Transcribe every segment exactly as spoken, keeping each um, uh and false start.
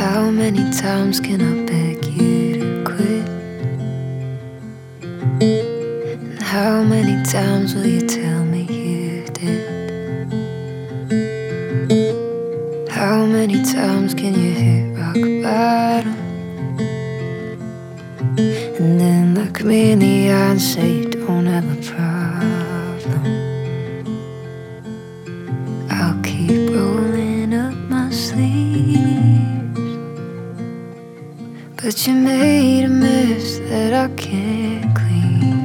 How many times can I beg you to quit? And how many times will you tell me you did? How many times can you hit rock bottom and then look me in the eye and say you don't have a problem? I'll keep rolling up my sleeves, but you made a mess that I can't clean.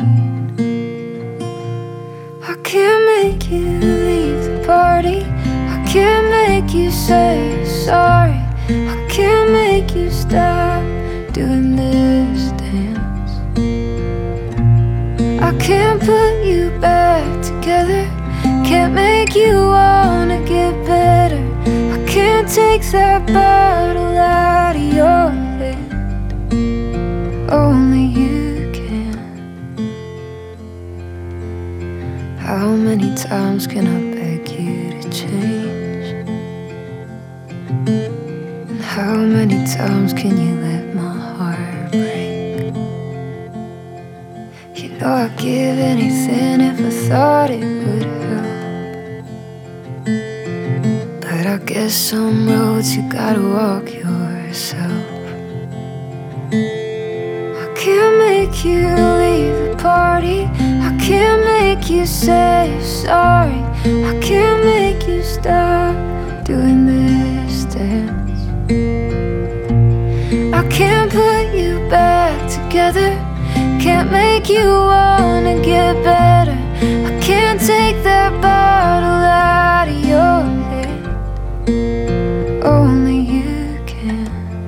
I can't make you leave the party, I can't make you say sorry, I can't make you stop doing this dance. I can't put you back together, can't make you wanna get better. I can't take that bottle out of your head, only you can. How many times can I beg you to change? And how many times can you let my heart break? You know I'd give anything if I thought it would help, but I guess some roads you gotta walk yourself. I can't make you leave the party, I can't make you say sorry, I can't make you stop doing this dance. I can't put you back together, can't make you wanna get better. I can't take that bottle out of your head, only you can.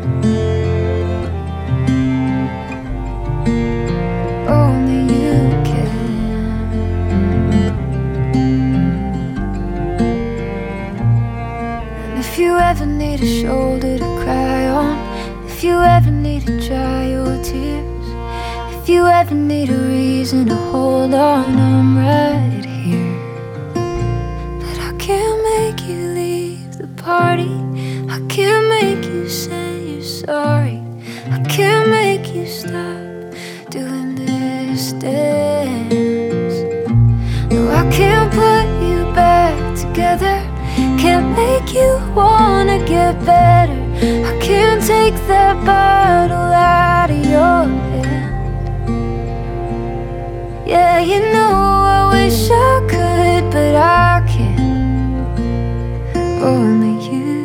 Only you can. And if you ever need a shoulder to cry on, if you ever need to dry your tears, if you ever need a reason to hold on, I'm right here. But I can't make you leave the party, I can't make you say you're sorry, I can't make you stop doing this dance. No, I can't put you back together, can't make you wanna get better. I can't take that bottle out of your head. Yeah, you know I wish I could, but I can't. Only you